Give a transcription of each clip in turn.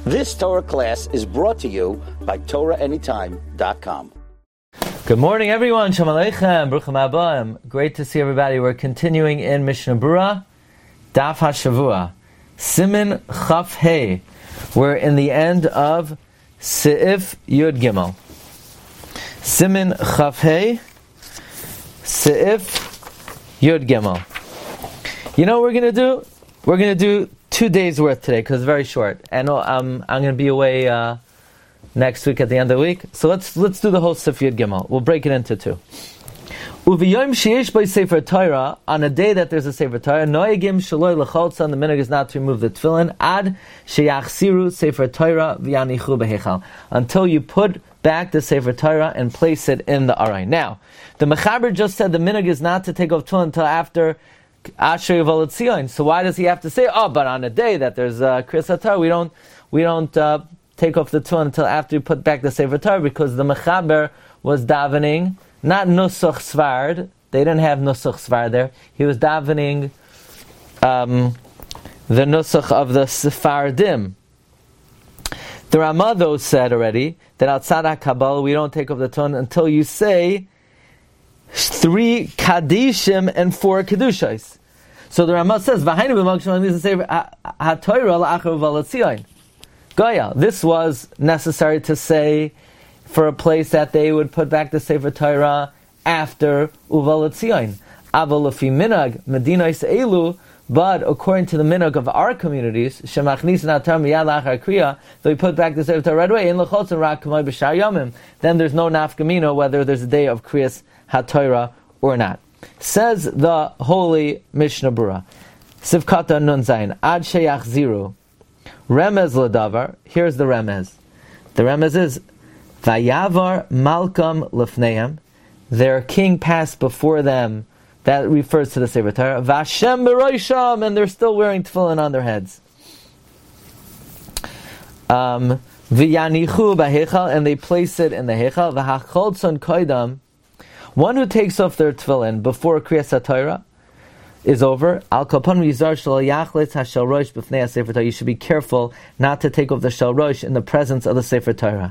This Torah class is brought to you by TorahAnytime.com. Good morning, everyone. Shalom Aleichem, Bruchim Habayim. Great to see everybody. We're continuing in Mishnah Berurah, Daf HaShavua, Siman Chaf Hey. We're in the end of Seif Yud Gimel. Siman Chaf Hey, Seif Yud Gimel. You know what we're going to do? We're going to do 2 days worth today because it's very short. And I'm going to be away next week at the end of the week. So let's do the whole Seif Yud Gimel. We'll break it into two. Uviyom sheyesh by Sefer Torah, on a day that there's a Sefer Torah, noegim shaloi lecholtzan, the minhag is not to remove the tefillin, ad sheyachsiru Sefer Torah v'yanichu behechal, until you put back the Sefer Torah and place it in the aray. Now, the Mechaber just said the minhag is not to take off tefillin until after Asher Yvolet Tzion. So why does he have to say, but on a day that there's Kriyas Torah, we don't take off the tefillin until after you put back the Sefer Torah, because the Mechaber was davening not Nusach Svard. They didn't have Nusach Svard there. He was davening the Nusach of the Sephardim. The Ramah, though, said already that outside HaKabbalah we don't take off the tefillin until you say 3 Kadishim and 4 Kedushais. So the Ramah says, Goya, this was necessary to say for a place that they would put back the Sefer Torah after Uvalat Tzion. Avolafi minag Medinais Elu, but according to the minhag of our communities, Shemachnis Natar Miyad Lachar Kriya, they put back the Sefer Torah right away. In Lechotz and Rak Kamay B'Shar Yomim. Then there's no nafkamina whether there's a day of Kriyas HaTorah or not. Says the holy Mishnah Berurah, Sivkata Nun Zayin Ad Sheyach Ziru Remez Ladavar. Here's the remez. The remez is Vayavar Malkam Lefneim. Their king passed before them. That refers to the Sefer Torah. Vashem Beroisham, and they're still wearing tefillin on their heads. V'yanichu b'hechal, and they place it in the hechal. V'hacholtzon koidam. One who takes off their tefillin before Kriyas HaTorah is over. Al kapon yizar shelo yachletz hashel rosh b'fnei Sefer Torah. You should be careful not to take off the shel rosh in the presence of the Sefer Torah.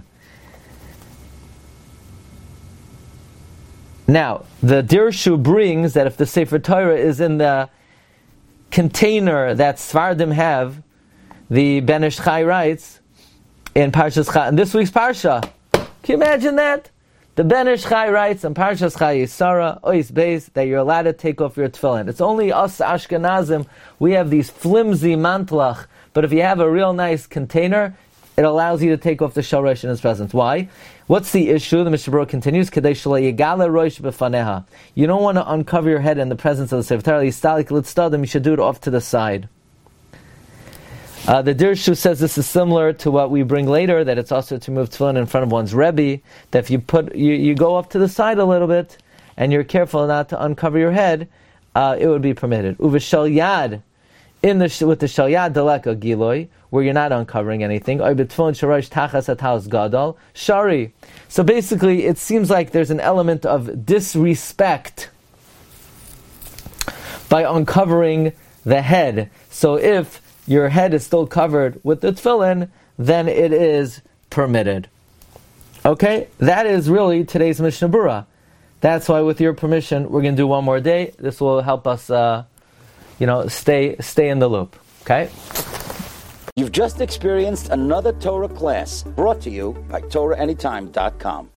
Now, the Dirshu brings that if the Sefer Torah is in the container that Sfardim have, the Ben Ish Chai writes in Parshas Chai, in this week's Parsha, can you imagine that? The Ben Ish Chai writes in Parshas Chai Yisara, Ois Beis, that you're allowed to take off your tefillin. It's only us Ashkenazim, we have these flimsy mantlach, but if you have a real nice container, it allows you to take off the shel rosh in his presence. Why? What's the issue? The Mishnah Berurah continues, Kadei shelo yigala rosh b'faneha. You don't want to uncover your head in the presence of the Sefer Torah. Yistalik l'tzdadim, you should do it off to the side. The Dirshu says this is similar to what we bring later, that it's also to move tefillin in front of one's Rebbe, that if you go off to the side a little bit, and you're careful not to uncover your head, it would be permitted. Uveshal yad, with the shal yad deleka giloi, where you're not uncovering anything. Shari. So basically, it seems like there's an element of disrespect by uncovering the head. So if your head is still covered with the tefillin, then it is permitted. Okay? That is really today's Mishnah Berurah. That's why, with your permission, we're going to do one more day. This will help us, stay in the loop. Okay? You've just experienced another Torah class brought to you by TorahAnytime.com.